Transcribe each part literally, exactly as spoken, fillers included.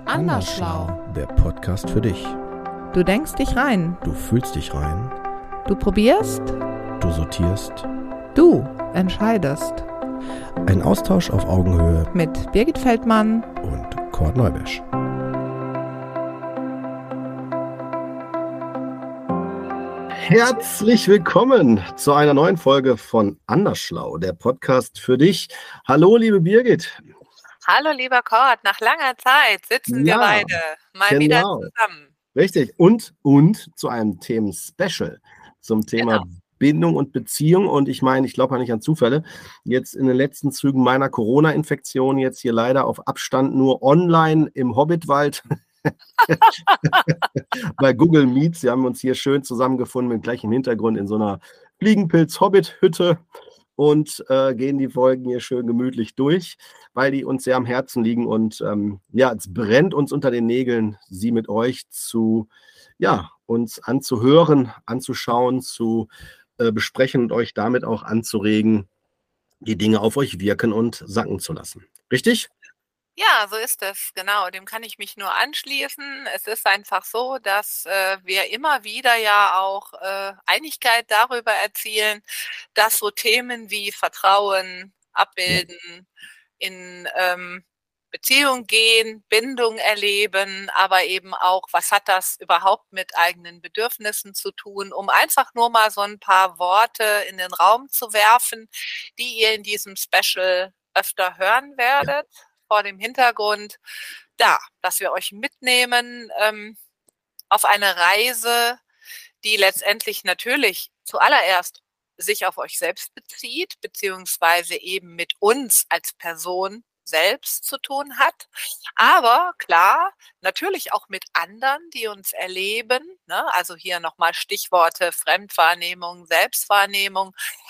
Andersschlau. Der Podcast für dich. Du denkst dich rein. Du fühlst dich rein. Du probierst. Du sortierst. Du entscheidest. Ein Austausch auf Augenhöhe Mit Birgit Feldmann und Kurt Neubesch. Herzlich willkommen zu einer neuen Folge von Andersschlau, der Podcast für dich. Hallo, liebe Birgit. Hallo, lieber Kurt. Nach langer Zeit sitzen Ja, wir beide mal genau. wieder zusammen. Richtig. Und, und zu einem Themen-Special zum Thema Genau. Bindung und Beziehung. Und ich meine, ich glaube ja nicht an Zufälle. Jetzt in den letzten Zügen meiner Corona-Infektion, jetzt hier leider auf Abstand nur online im Hobbitwald bei Google Meets. Sie haben uns hier schön zusammengefunden mit gleichem Hintergrund in so einer Fliegenpilz-Hobbit-Hütte und äh, gehen die Folgen hier schön gemütlich durch, weil die uns sehr am Herzen liegen. Und ähm, ja, es brennt uns unter den Nägeln, sie mit euch zu, ja, uns anzuhören, anzuschauen, zu äh, besprechen und euch damit auch anzuregen, die Dinge auf euch wirken und sacken zu lassen. Richtig? Ja, so ist es, genau. Dem kann ich mich nur anschließen. Es ist einfach so, dass äh, wir immer wieder ja auch äh, Einigkeit darüber erzielen, dass so Themen wie Vertrauen, Abbilden, in ähm, Beziehung gehen, Bindung erleben, aber eben auch, was hat das überhaupt mit eigenen Bedürfnissen zu tun, um einfach nur mal so ein paar Worte in den Raum zu werfen, die ihr in diesem Special öfter hören werdet. Vor dem Hintergrund, da, dass wir euch mitnehmen ähm, auf eine Reise, die letztendlich natürlich zuallererst sich auf euch selbst bezieht, beziehungsweise eben mit uns als Person selbst zu tun hat, aber klar, natürlich auch mit anderen, die uns erleben, ne? Also hier nochmal Stichworte Fremdwahrnehmung, Selbstwahrnehmung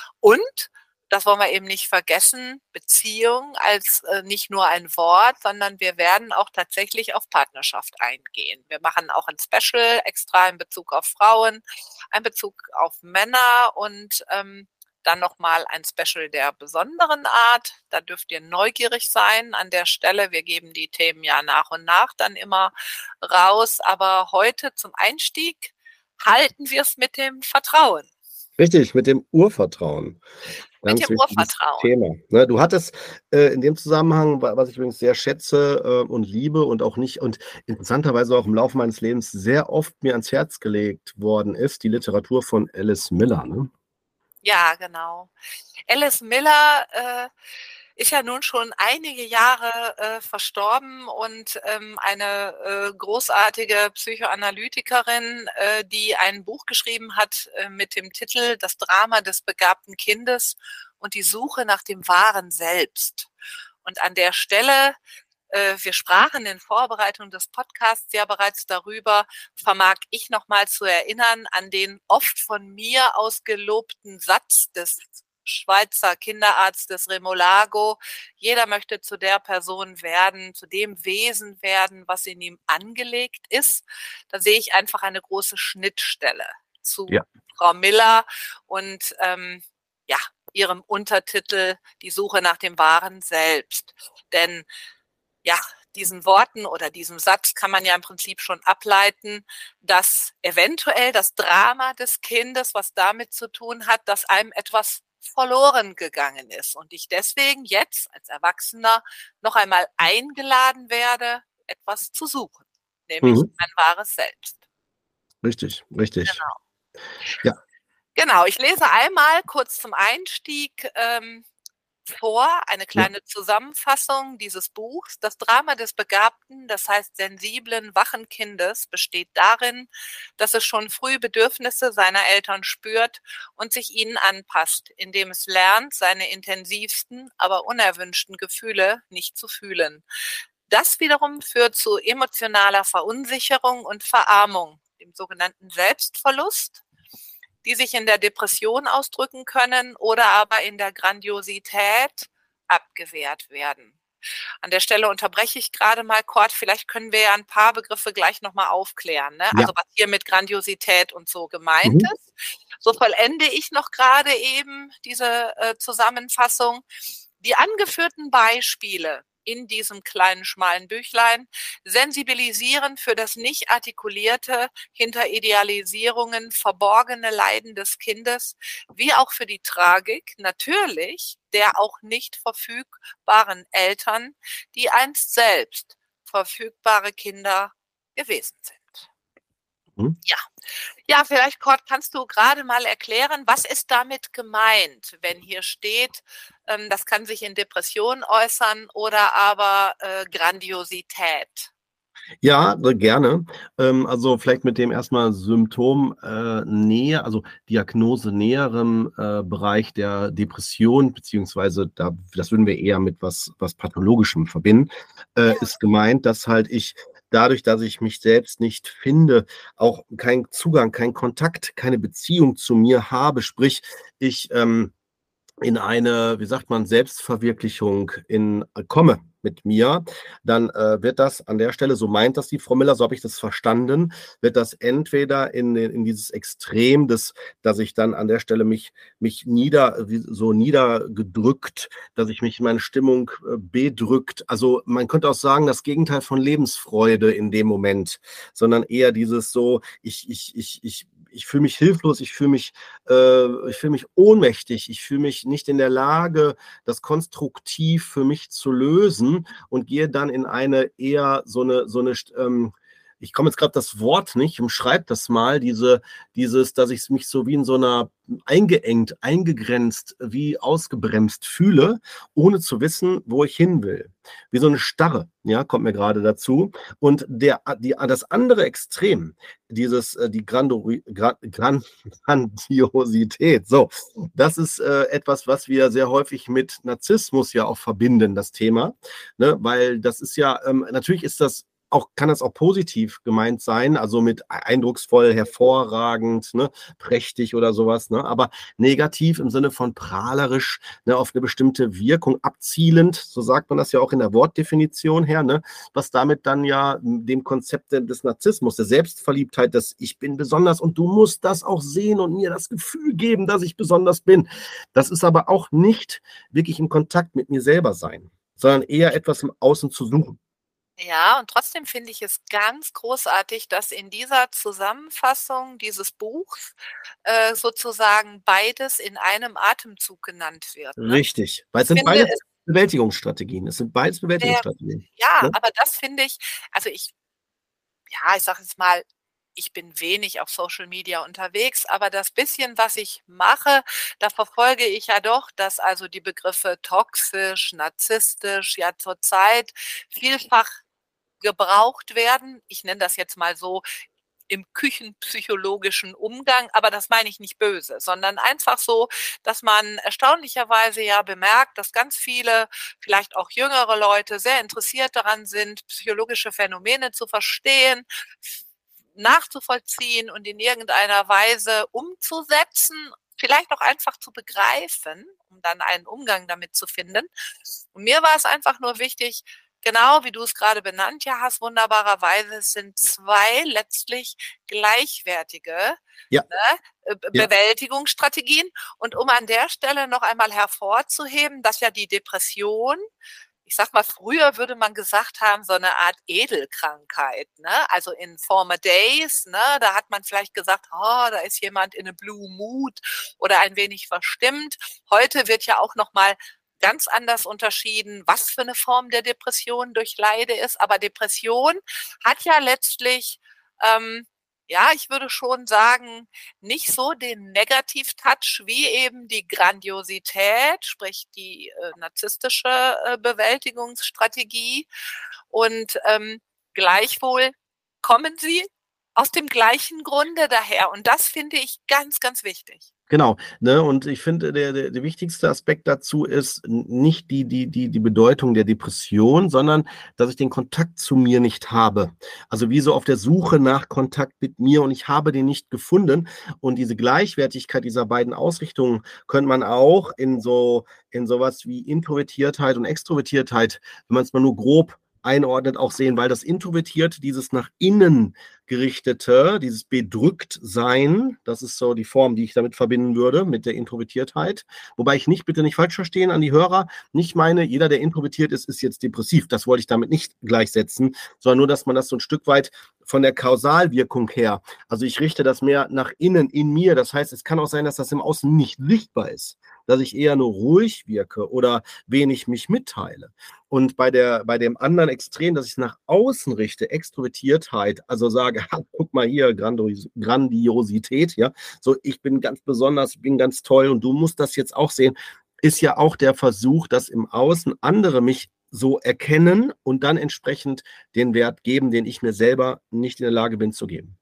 und das wollen wir eben nicht vergessen, Beziehung als äh, nicht nur ein Wort, sondern wir werden auch tatsächlich auf Partnerschaft eingehen. Wir machen auch ein Special extra in Bezug auf Frauen, ein Bezug auf Männer und ähm, dann nochmal ein Special der besonderen Art. Da dürft ihr neugierig sein an der Stelle. Wir geben die Themen ja nach und nach dann immer raus. Aber heute zum Einstieg halten wir es mit dem Vertrauen. Richtig, mit dem Urvertrauen. Mit Ganz dem wichtiges Urvertrauen. Thema. Ne, du hattest äh, in dem Zusammenhang, wa- was ich übrigens sehr schätze äh, und liebe und auch nicht und interessanterweise auch im Laufe meines Lebens sehr oft mir ans Herz gelegt worden ist, die Literatur von Alice Miller. Ne? Ja, genau. Alice Miller äh, ist ja nun schon einige Jahre äh, verstorben und ähm, eine äh, großartige Psychoanalytikerin, äh, die ein Buch geschrieben hat äh, mit dem Titel Das Drama des begabten Kindes und die Suche nach dem wahren Selbst. Und an der Stelle, äh, wir sprachen in Vorbereitung des Podcasts ja bereits darüber, vermag ich nochmal zu erinnern an den oft von mir aus gelobten Satz des Schweizer Kinderarztes Remolago. Jeder möchte zu der Person werden, zu dem Wesen werden, was in ihm angelegt ist. Da sehe ich einfach eine große Schnittstelle zu Ja. Frau Miller und ähm, ja, ihrem Untertitel Die Suche nach dem wahren Selbst. Denn ja, diesen Worten oder diesem Satz kann man ja im Prinzip schon ableiten, dass eventuell das Drama des Kindes, was damit zu tun hat, dass einem etwas verloren gegangen ist und ich deswegen jetzt als Erwachsener noch einmal eingeladen werde, etwas zu suchen, nämlich Mhm. mein wahres Selbst. Richtig, richtig. Genau. Ja. Genau, ich lese einmal kurz zum Einstieg ähm, vor, eine kleine Zusammenfassung dieses Buchs. Das Drama des begabten, das heißt sensiblen, wachen Kindes besteht darin, dass es schon früh Bedürfnisse seiner Eltern spürt und sich ihnen anpasst, indem es lernt, seine intensivsten, aber unerwünschten Gefühle nicht zu fühlen. Das wiederum führt zu emotionaler Verunsicherung und Verarmung, dem sogenannten Selbstverlust, die sich in der Depression ausdrücken können oder aber in der Grandiosität abgewehrt werden. An der Stelle unterbreche ich gerade mal, Kurt, vielleicht können wir ja ein paar Begriffe gleich nochmal aufklären, ne? Ja. Also was hier mit Grandiosität und so gemeint Mhm. ist. So vollende ich noch gerade eben diese äh, Zusammenfassung. Die angeführten Beispiele in diesem kleinen, schmalen Büchlein. Sensibilisieren für das nicht artikulierte, hinter Idealisierungen verborgene Leiden des Kindes, wie auch für die Tragik, natürlich, der auch nicht verfügbaren Eltern, die einst selbst verfügbare Kinder gewesen sind. Hm? Ja, ja, vielleicht, Kurt, kannst du gerade mal erklären, was ist damit gemeint, wenn hier steht, ähm, das kann sich in Depression äußern oder aber äh, Grandiosität? Ja, äh, gerne. Ähm, also vielleicht mit dem erstmal Symptom äh, näher, also Diagnose näherem äh, Bereich der Depression, beziehungsweise da, das würden wir eher mit was, was Pathologischem verbinden, äh, Ja. ist gemeint, dass halt ich dadurch, dass ich mich selbst nicht finde, auch keinen Zugang, keinen Kontakt, keine Beziehung zu mir habe, sprich, ich ähm, in eine, wie sagt man, Selbstverwirklichung in, äh, komme mit mir, dann äh, wird das an der Stelle, so meint das die Frau Miller, so habe ich das verstanden, wird das entweder in, in dieses Extrem, des, dass ich dann an der Stelle mich, mich nieder, wie, so niedergedrückt, dass ich mich in meine Stimmung äh, bedrückt. Also man könnte auch sagen, das Gegenteil von Lebensfreude in dem Moment, sondern eher dieses so, ich, ich, ich, ich, ich fühle mich hilflos, ich fühle mich, äh, ich fühle mich ohnmächtig, ich fühle mich nicht in der Lage, das konstruktiv für mich zu lösen und gehe dann in eine eher so eine, so eine, ähm, ich komme jetzt gerade das Wort nicht, umschreibe das mal, diese, dieses, dass ich mich so wie in so einer eingeengt, eingegrenzt, wie ausgebremst fühle, ohne zu wissen, wo ich hin will. Wie so eine Starre, ja, kommt mir gerade dazu. Und der, die, das andere Extrem, dieses, die Grando, Gran, Grandiosität, so, das ist äh, etwas, was wir sehr häufig mit Narzissmus ja auch verbinden, das Thema, ne? Weil das ist ja, ähm, natürlich ist das auch, kann das auch positiv gemeint sein, also mit eindrucksvoll, hervorragend, ne, prächtig oder sowas, ne, aber negativ im Sinne von prahlerisch, ne, auf eine bestimmte Wirkung abzielend, so sagt man das ja auch in der Wortdefinition her, ne, was damit dann ja dem Konzept des Narzissmus, der Selbstverliebtheit, dass ich bin besonders und du musst das auch sehen und mir das Gefühl geben, dass ich besonders bin. Das ist aber auch nicht wirklich im Kontakt mit mir selber sein, sondern eher etwas im Außen zu suchen. Ja, und trotzdem finde ich es ganz großartig, dass in dieser Zusammenfassung dieses Buchs äh, sozusagen beides in einem Atemzug genannt wird. Ne? Richtig, weil es Ich sind finde beides es Bewältigungsstrategien. Es sind beides sehr, Bewältigungsstrategien. ja, Ne? aber das finde ich, also ich, ja, ich sage jetzt mal, ich bin wenig auf Social Media unterwegs, aber das bisschen, was ich mache, da verfolge ich ja doch, dass also die Begriffe toxisch, narzisstisch ja zurzeit vielfach gebraucht werden. Ich nenne das jetzt mal so im küchenpsychologischen Umgang, aber das meine ich nicht böse, sondern einfach so, dass man erstaunlicherweise ja bemerkt, dass ganz viele, vielleicht auch jüngere Leute, sehr interessiert daran sind, psychologische Phänomene zu verstehen, nachzuvollziehen und in irgendeiner Weise umzusetzen, vielleicht auch einfach zu begreifen, um dann einen Umgang damit zu finden. Und mir war es einfach nur wichtig, genau wie du es gerade benannt ja hast, wunderbarerweise, es sind zwei letztlich gleichwertige Ja. ne, Ja. Bewältigungsstrategien. Und um an der Stelle noch einmal hervorzuheben, dass ja die Depression, ich sag mal, früher würde man gesagt haben, so eine Art Edelkrankheit, ne? Also in former days, ne? Da hat man vielleicht gesagt, oh, da ist jemand in a blue mood oder ein wenig verstimmt. Heute wird ja auch noch mal ganz anders unterschieden, was für eine Form der Depression durchleide ist. Aber Depression hat ja letztlich, ähm, ja, ich würde schon sagen, nicht so den Negativ-Touch wie eben die Grandiosität, sprich die äh, narzisstische äh, Bewältigungsstrategie. Und ähm, gleichwohl kommen sie aus dem gleichen Grunde daher. Und das finde ich ganz, ganz wichtig. Genau, ne, und ich finde, der, der, der wichtigste Aspekt dazu ist nicht die, die, die, die Bedeutung der Depression, sondern dass ich den Kontakt zu mir nicht habe. Also wie so auf der Suche nach Kontakt mit mir und ich habe den nicht gefunden. Und diese Gleichwertigkeit dieser beiden Ausrichtungen könnte man auch in so, in sowas wie Introvertiertheit und Extrovertiertheit, wenn man es mal nur grob einordnet, auch sehen, weil das Introvertiert, dieses nach innen Ausgerichtete, dieses Bedrücktsein, das ist so die Form, die ich damit verbinden würde, mit der Introvertiertheit. Wobei ich nicht, bitte nicht falsch verstehen an die Hörer, nicht meine, jeder, der introvertiert ist, ist jetzt depressiv. Das wollte ich damit nicht gleichsetzen, sondern nur, dass man das so ein Stück weit von der Kausalwirkung her, also ich richte das mehr nach innen in mir. Das heißt, es kann auch sein, dass das im Außen nicht sichtbar ist, dass ich eher nur ruhig wirke oder wenig mich mitteile. Und bei, der, bei dem anderen Extrem, dass ich es nach außen richte, Extrovertiertheit, also sage, ha, guck mal hier, Grandios- Grandiosität, ja, so ich bin ganz besonders, bin ganz toll und du musst das jetzt auch sehen, ist ja auch der Versuch, dass im Außen andere mich so erkennen und dann entsprechend den Wert geben, den ich mir selber nicht in der Lage bin zu geben.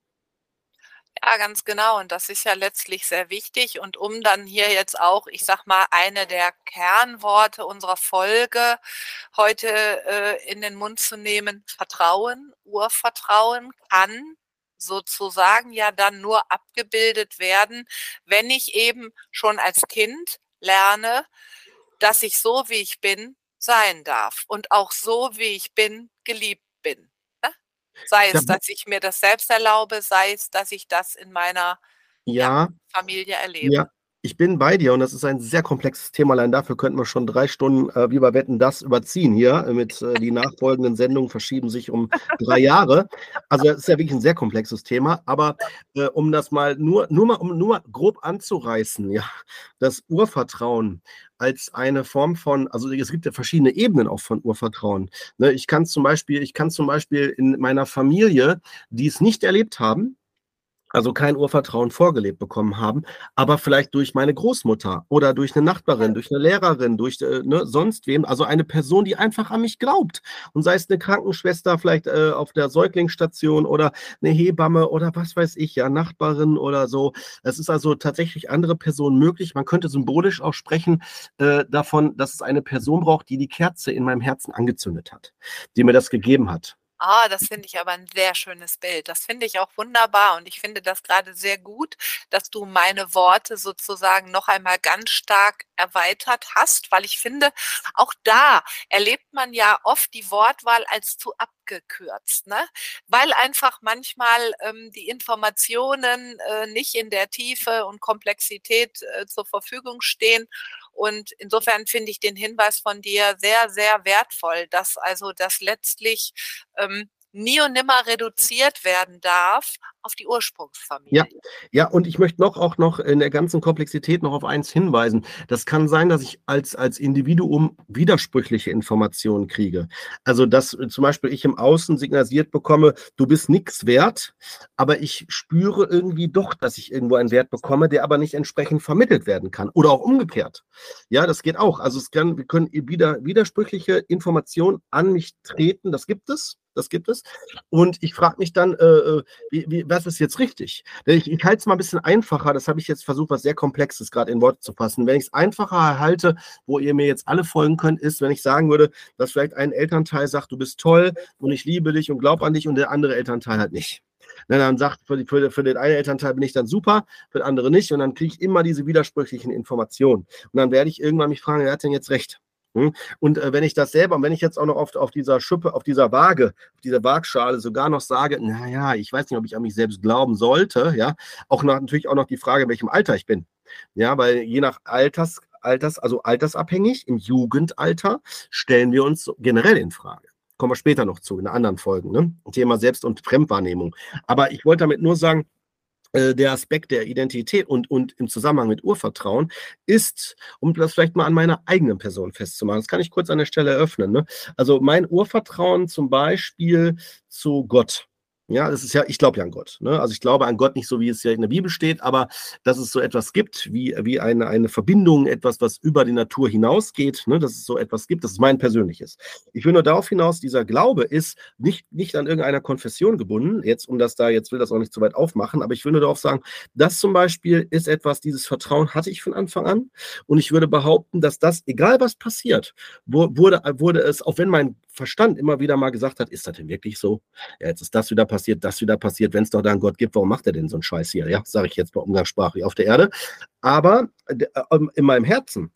Ja, ganz genau. Und das ist ja letztlich sehr wichtig. Und um dann hier jetzt auch, ich sag mal, eine der Kernworte unserer Folge heute äh, in den Mund zu nehmen, Vertrauen, Urvertrauen kann sozusagen ja dann nur abgebildet werden, wenn ich eben schon als Kind lerne, dass ich so, wie ich bin, sein darf und auch so, wie ich bin, geliebt bin. Ne? Sei es, dass ich mir das selbst erlaube, sei es, dass ich das in meiner Ja, ja, Familie erlebe. ja, ich bin bei dir und das ist ein sehr komplexes Thema. Allein dafür könnten wir schon drei Stunden, äh, wie bei Wetten, das überziehen hier. Mit äh, die nachfolgenden Sendungen verschieben sich um drei Jahre. Also das ist ja wirklich ein sehr komplexes Thema. Aber äh, um das mal nur, nur mal, um nur mal grob anzureißen, ja, das Urvertrauen als eine Form von, also es gibt ja verschiedene Ebenen auch von Urvertrauen. Ne, ich kann zum Beispiel, ich kann zum Beispiel in meiner Familie, die es nicht erlebt haben, also kein Urvertrauen vorgelebt bekommen haben, aber vielleicht durch meine Großmutter oder durch eine Nachbarin, durch eine Lehrerin, durch äh, ne, sonst wem, also eine Person, die einfach an mich glaubt. Und sei es eine Krankenschwester vielleicht äh, auf der Säuglingsstation oder eine Hebamme oder was weiß ich, ja, Nachbarin oder so. Es ist also tatsächlich andere Personen möglich. Man könnte symbolisch auch sprechen äh, davon, dass es eine Person braucht, die die Kerze in meinem Herzen angezündet hat, die mir das gegeben hat. Ah, das finde ich aber ein sehr schönes Bild. Das finde ich auch wunderbar und ich finde das gerade sehr gut, dass du meine Worte sozusagen noch einmal ganz stark erweitert hast, weil ich finde, auch da erlebt man ja oft die Wortwahl als zu abgekürzt, ne? Weil einfach manchmal ähm, die Informationen äh, nicht in der Tiefe und Komplexität äh, zur Verfügung stehen. Und insofern finde ich den Hinweis von dir sehr, sehr wertvoll, dass also das letztlich ähm, nie und nimmer reduziert werden darf auf die Ursprungsfamilie. Ja, ja, und ich möchte noch auch noch in der ganzen Komplexität noch auf eins hinweisen. Das kann sein, dass ich als, als Individuum widersprüchliche Informationen kriege. Also, dass äh, zum Beispiel ich im Außen signalisiert bekomme, du bist nichts wert, aber ich spüre irgendwie doch, dass ich irgendwo einen Wert bekomme, der aber nicht entsprechend vermittelt werden kann. Oder auch umgekehrt. Ja, das geht auch. Also es kann, wir können wieder widersprüchliche Informationen an mich treten. Das gibt es. Das gibt es. Und ich frage mich dann, äh, wie, wie, was ist jetzt richtig? Ich, ich halte es mal ein bisschen einfacher. Das habe ich jetzt versucht, was sehr Komplexes gerade in Worte zu fassen. Wenn ich es einfacher halte, wo ihr mir jetzt alle folgen könnt, ist, wenn ich sagen würde, dass vielleicht ein Elternteil sagt, du bist toll und ich liebe dich und glaube an dich und der andere Elternteil halt nicht. Und dann sagt, für, die, für, für den einen Elternteil bin ich dann super, für den anderen nicht. Und dann kriege ich immer diese widersprüchlichen Informationen. Und dann werde ich irgendwann mich fragen, wer hat denn jetzt recht? Und äh, wenn ich das selber, und wenn ich jetzt auch noch auf, auf dieser Schippe, auf dieser Waage, auf dieser Waagschale sogar noch sage, naja, ich weiß nicht, ob ich an mich selbst glauben sollte, ja, auch noch, natürlich auch noch die Frage, in welchem Alter ich bin. Ja, weil je nach Alters, Alters, also altersabhängig, im Jugendalter stellen wir uns generell in Frage. Kommen wir später noch zu, in anderen Folgen, ne? Thema Selbst- und Fremdwahrnehmung. Aber ich wollte damit nur sagen, der Aspekt der Identität und, und im Zusammenhang mit Urvertrauen ist, um das vielleicht mal an meiner eigenen Person festzumachen, das kann ich kurz an der Stelle eröffnen. Ne? Also mein Urvertrauen zum Beispiel zu Gott. Ja, das ist ja, ich glaube ja an Gott. Ne? Also ich glaube an Gott nicht so, wie es ja in der Bibel steht, aber dass es so etwas gibt, wie, wie eine, eine Verbindung, etwas, was über die Natur hinausgeht, ne? Dass es so etwas gibt, das ist mein persönliches. Ich will nur darauf hinaus, dieser Glaube ist nicht, nicht an irgendeiner Konfession gebunden, jetzt um das da, jetzt will das auch nicht zu weit aufmachen, aber ich will nur darauf sagen, das zum Beispiel ist etwas, dieses Vertrauen hatte ich von Anfang an und ich würde behaupten, dass das, egal was passiert, wurde, wurde es, auch wenn mein Verstand immer wieder mal gesagt hat, ist das denn wirklich so? Ja, jetzt ist das wieder passiert, das wieder passiert, wenn es doch da einen Gott gibt, warum macht er denn so einen Scheiß hier? Ja, sage ich jetzt bei Umgangssprache auf der Erde. Aber äh, in meinem Herzen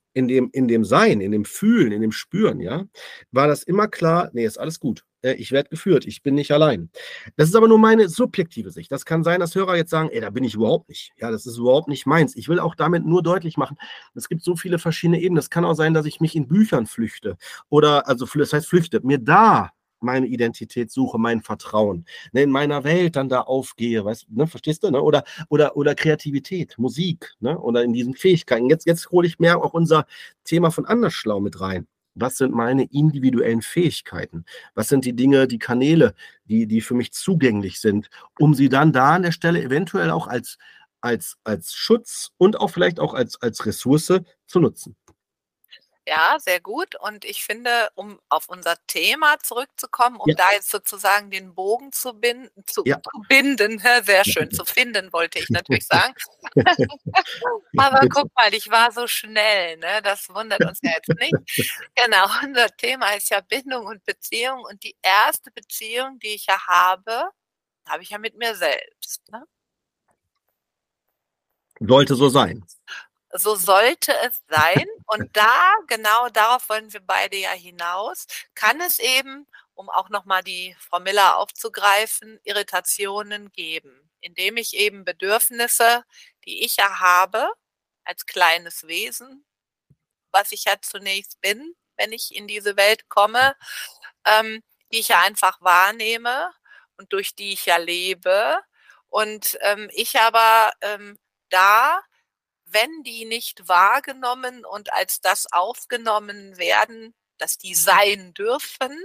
in dem, in dem Sein, in dem Fühlen, in dem Spüren, ja, war das immer klar, nee, ist alles gut. Äh, Ich werde geführt, ich bin nicht allein. Das ist aber nur meine subjektive Sicht. Das kann sein, dass Hörer jetzt sagen, ey, da bin ich überhaupt nicht. Ja, das ist überhaupt nicht meins. Ich will auch damit nur deutlich machen, es gibt so viele verschiedene Ebenen. Es kann auch sein, dass ich mich in Büchern flüchte. Oder, also, das heißt flüchte, mir da meine Identität suche, mein Vertrauen, ne, in meiner Welt dann da aufgehe, weißt, ne, verstehst du? Ne? Oder, oder, oder Kreativität, Musik, ne? Oder in diesen Fähigkeiten. Jetzt, jetzt hole ich mehr auch unser Thema von Andersschlau mit rein. Was sind meine individuellen Fähigkeiten? Was sind die Dinge, die Kanäle, die, die für mich zugänglich sind, um sie dann da an der Stelle eventuell auch als, als, als Schutz und auch vielleicht auch als, als Ressource zu nutzen? Ja, sehr gut. Und ich finde, um auf unser Thema zurückzukommen, um Ja. da jetzt sozusagen den Bogen zu binden, zu, Ja. zu binden, sehr schön, zu finden wollte ich natürlich sagen. Aber guck mal, ich war so schnell, ne? Das wundert uns ja jetzt nicht. Genau, unser Thema ist ja Bindung und Beziehung. Und die erste Beziehung, die ich ja habe, habe ich ja mit mir selbst. Ne? Sollte so sein. So sollte es sein. Und da, genau darauf wollen wir beide ja hinaus, kann es eben, um auch nochmal die Frau Miller aufzugreifen, Irritationen geben, indem ich eben Bedürfnisse, die ich ja habe, als kleines Wesen, was ich ja zunächst bin, wenn ich in diese Welt komme, ähm, die ich ja einfach wahrnehme und durch die ich ja lebe. Und ähm, ich aber ähm, da, wenn die nicht wahrgenommen und als das aufgenommen werden, dass die sein dürfen,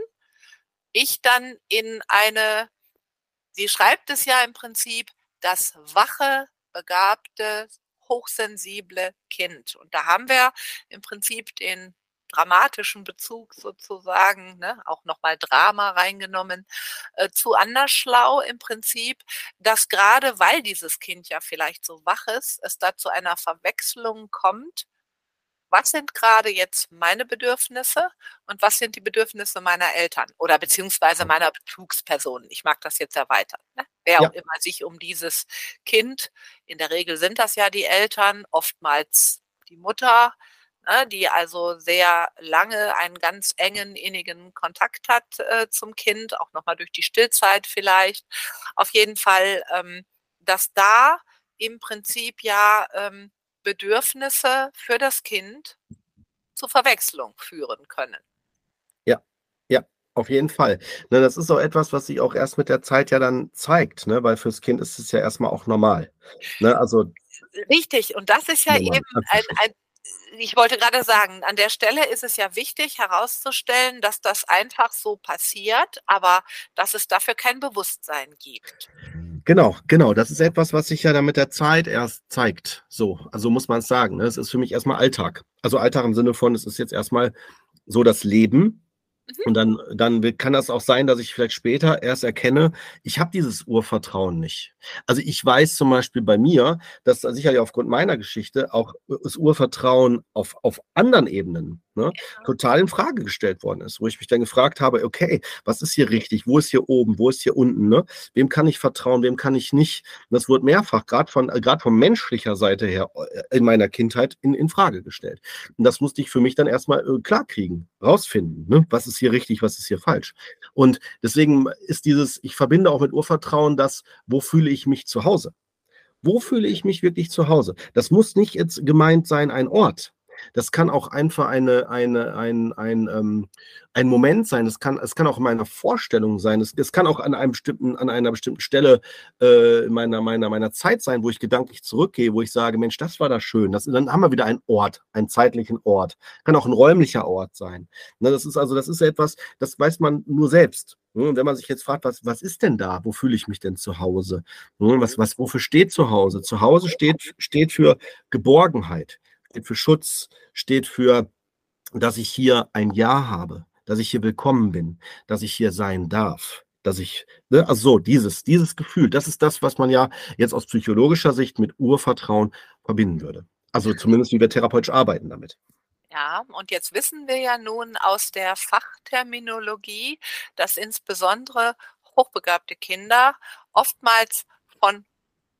ich dann in eine, sie schreibt es ja im Prinzip, das wache, begabte, hochsensible Kind. Und da haben wir im Prinzip den dramatischen Bezug sozusagen, ne, auch nochmal Drama reingenommen, äh, zu Andersschlau im Prinzip, dass gerade weil dieses Kind ja vielleicht so wach ist, es da zu einer Verwechslung kommt. Was sind gerade jetzt meine Bedürfnisse und was sind die Bedürfnisse meiner Eltern oder beziehungsweise meiner Bezugspersonen? Ich mag das jetzt erweitern. Ne? Wer Ja. auch immer sich um dieses Kind, in der Regel sind das ja die Eltern, oftmals die Mutter, ne, die also sehr lange einen ganz engen, innigen Kontakt hat äh, zum Kind, auch nochmal durch die Stillzeit vielleicht. Auf jeden Fall, ähm, dass da im Prinzip ja ähm, Bedürfnisse für das Kind zu Verwechslung führen können. Ja, ja, auf jeden Fall. Ne, das ist auch etwas, was sich auch erst mit der Zeit ja dann zeigt, ne? Weil fürs Kind ist es ja erstmal auch normal. Ne? Also Richtig, und das ist ja normal. eben ein, ein, ich wollte gerade sagen, an der Stelle ist es ja wichtig herauszustellen, dass das einfach so passiert, aber dass es dafür kein Bewusstsein gibt. Genau, genau. Das ist etwas, was sich ja dann mit der Zeit erst zeigt. So, also muss man es sagen. Ne? Es ist für mich erstmal Alltag. Also Alltag im Sinne von, es ist jetzt erstmal so das Leben. Mhm. Und dann, dann kann das auch sein, dass ich vielleicht später erst erkenne, ich habe dieses Urvertrauen nicht. Also ich weiß zum Beispiel bei mir, dass sicherlich aufgrund meiner Geschichte auch das Urvertrauen auf, auf anderen Ebenen, ne, Ja. total in Frage gestellt worden ist, wo ich mich dann gefragt habe, okay, was ist hier richtig, wo ist hier oben, wo ist hier unten, ne? Wem kann ich vertrauen, wem kann ich nicht? Und das wurde mehrfach, gerade von, gerade von menschlicher Seite her in meiner Kindheit in, in Frage gestellt. Und das musste ich für mich dann erstmal äh, klarkriegen, rausfinden, ne? Was ist hier richtig, was ist hier falsch. Und deswegen ist dieses, ich verbinde auch mit Urvertrauen das, wo fühle ich mich zu Hause? Wo fühle ich mich wirklich zu Hause? Das muss nicht jetzt gemeint sein, ein Ort. Das kann auch einfach eine, eine, ein, ein, ähm, ein Moment sein. Es kann, es kann auch in meiner Vorstellung sein. Es, es kann auch an einem bestimmten, an einer bestimmten Stelle äh, in meiner, meiner, meiner Zeit sein, wo ich gedanklich zurückgehe, wo ich sage, Mensch, das war da schön. Das, dann haben wir wieder einen Ort, einen zeitlichen Ort. Kann auch ein räumlicher Ort sein. Ne, das ist also, das ist etwas, das weiß man nur selbst. Und wenn man sich jetzt fragt, was, was ist denn da? Wo fühle ich mich denn zu Hause? Was, was, wofür steht zu Hause? Zu Hause steht, steht für Geborgenheit, steht für Schutz, steht für, dass ich hier ein Ja habe, dass ich hier willkommen bin, dass ich hier sein darf, dass ich, ne, also so, dieses, dieses Gefühl, das ist das, was man ja jetzt aus psychologischer Sicht mit Urvertrauen verbinden würde. Also zumindest, wie wir therapeutisch arbeiten damit. Ja, und jetzt wissen wir ja nun aus der Fachterminologie, dass insbesondere hochbegabte Kinder oftmals von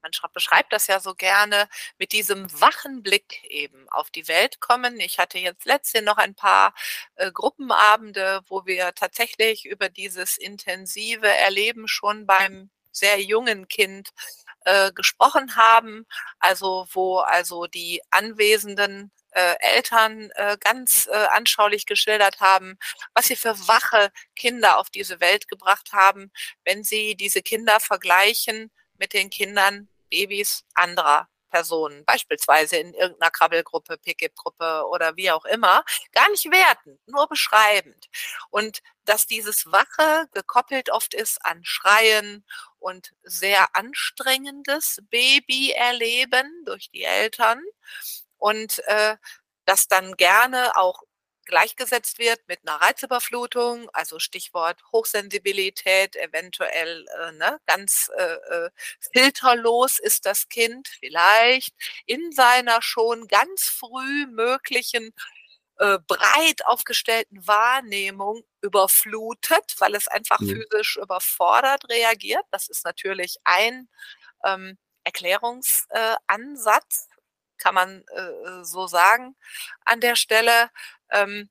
man beschreibt das ja so gerne, mit diesem wachen Blick eben auf die Welt kommen. Ich hatte jetzt letztens noch ein paar äh, Gruppenabende, wo wir tatsächlich über dieses intensive Erleben schon beim sehr jungen Kind äh, gesprochen haben, also wo also die anwesenden äh, Eltern äh, ganz äh, anschaulich geschildert haben, was sie für wache Kinder auf diese Welt gebracht haben, wenn sie diese Kinder vergleichen mit den Kindern, Babys anderer Personen, beispielsweise in irgendeiner Krabbelgruppe, Pickip-Gruppe oder wie auch immer, gar nicht wertend, nur beschreibend. Und dass dieses Wache gekoppelt oft ist an Schreien und sehr anstrengendes Babyerleben durch die Eltern und äh, das dann gerne auch gleichgesetzt wird mit einer Reizüberflutung, also Stichwort Hochsensibilität, eventuell äh, ne, ganz äh, filterlos ist das Kind vielleicht in seiner schon ganz früh möglichen äh, breit aufgestellten Wahrnehmung überflutet, weil es einfach mhm. physisch überfordert reagiert. Das ist natürlich ein ähm, Erklärungsansatz, äh, kann man äh, so sagen an der Stelle. Ähm,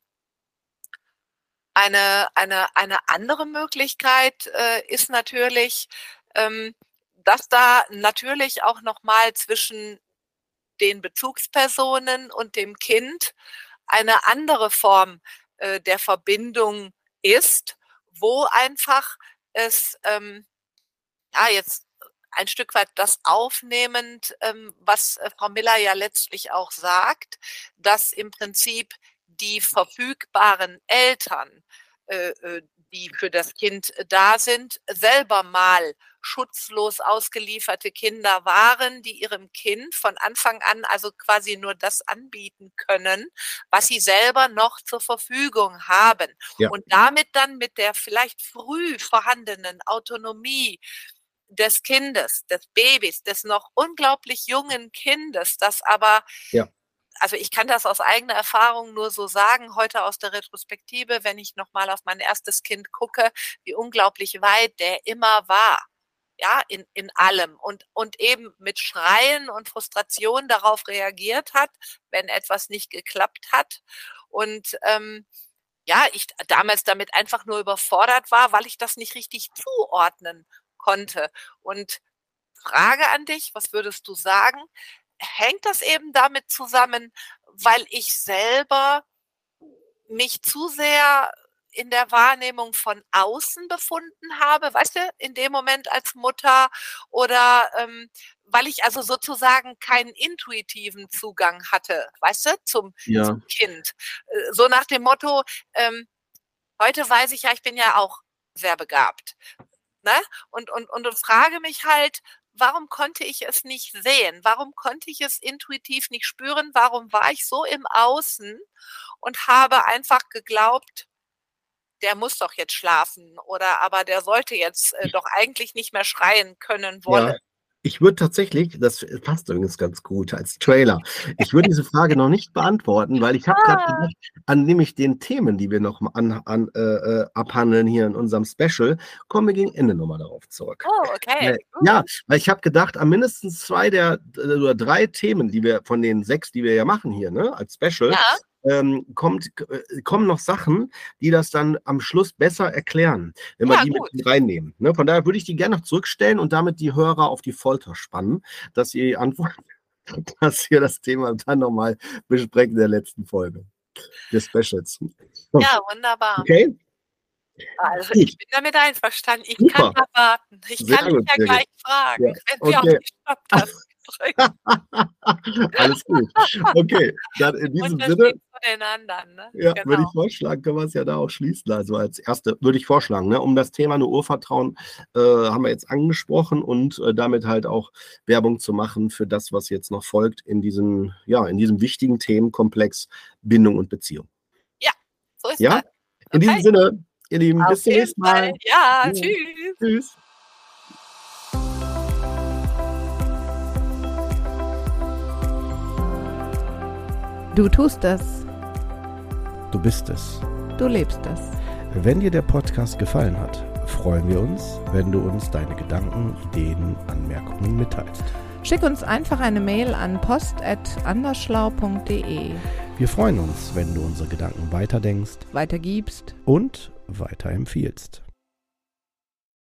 eine, eine, eine andere Möglichkeit äh, ist natürlich, ähm, dass da natürlich auch nochmal zwischen den Bezugspersonen und dem Kind eine andere Form äh, der Verbindung ist, wo einfach es, ähm, ja, jetzt ein Stück weit das aufnehmend, ähm, was äh, Frau Miller ja letztlich auch sagt, dass im Prinzip die verfügbaren Eltern, äh, die für das Kind da sind, selber mal schutzlos ausgelieferte Kinder waren, die ihrem Kind von Anfang an also quasi nur das anbieten können, was sie selber noch zur Verfügung haben. Ja. Und damit dann mit der vielleicht früh vorhandenen Autonomie des Kindes, des Babys, des noch unglaublich jungen Kindes, das aber, ja. also ich kann das aus eigener Erfahrung nur so sagen, heute aus der Retrospektive, wenn ich nochmal auf mein erstes Kind gucke, wie unglaublich weit der immer war, ja, in, in allem und, und eben mit Schreien und Frustration darauf reagiert hat, wenn etwas nicht geklappt hat und ähm, ja, ich damals damit einfach nur überfordert war, weil ich das nicht richtig zuordnen konnte. Und Frage an dich, was würdest du sagen? Hängt das eben damit zusammen, weil ich selber mich zu sehr in der Wahrnehmung von außen befunden habe, weißt du, in dem Moment als Mutter oder ähm, weil ich also sozusagen keinen intuitiven Zugang hatte, weißt du, zum, ja. zum Kind. So nach dem Motto, ähm, heute weiß ich ja, ich bin ja auch sehr begabt. Ne? Und, und, und frage mich halt, warum konnte ich es nicht sehen? Warum konnte ich es intuitiv nicht spüren? Warum war ich so im Außen und habe einfach geglaubt, der muss doch jetzt schlafen oder aber der sollte jetzt äh, doch eigentlich nicht mehr schreien können wollen. Ja. Ich würde tatsächlich, das passt übrigens ganz gut als Trailer, ich würde diese Frage noch nicht beantworten, weil ich habe ah. gerade gedacht, an nämlich den Themen, die wir noch mal an, an, äh, abhandeln hier in unserem Special, kommen wir gegen Ende nochmal darauf zurück. Oh, okay. Äh, ja, weil ich habe gedacht, an mindestens zwei der oder drei Themen, die wir von den sechs, die wir ja machen hier, ne, als Special, ja. Ähm, kommt, äh, kommen noch Sachen, die das dann am Schluss besser erklären, wenn wir ja, die gut. mit reinnehmen. Ne? Von daher würde ich die gerne noch zurückstellen und damit die Hörer auf die Folter spannen, dass sie antworten, dass wir das Thema dann nochmal besprechen in der letzten Folge des Specials. Ja, wunderbar. Okay? Also ich bin damit einverstanden. Ich Super. kann erwarten. Ich sehr kann gut, dich ja gleich gut. fragen, ja. wenn wir okay. auf die Stopptaste Alles gut. Okay, dann in diesem Sinne. Den anderen, ne? Ja, genau. würde ich vorschlagen, können wir es ja da auch schließen. Also als erste würde ich vorschlagen, ne, um das Thema nur Urvertrauen äh, haben wir jetzt angesprochen und äh, damit halt auch Werbung zu machen für das, was jetzt noch folgt in diesem, ja, in diesem wichtigen Themenkomplex Bindung und Beziehung. Ja, so ist ja? das. Okay. In diesem Sinne, ihr Lieben, Auf bis zum nächsten Mal. Fall. Ja, ja, tschüss. Tschüss. Du tust es. Du bist es. Du lebst es. Wenn dir der Podcast gefallen hat, freuen wir uns, wenn du uns deine Gedanken, Ideen, Anmerkungen mitteilst. Schick uns einfach eine Mail an post at andersschlau punkt de. Wir freuen uns, wenn du unsere Gedanken weiterdenkst, weitergibst und weiterempfiehlst.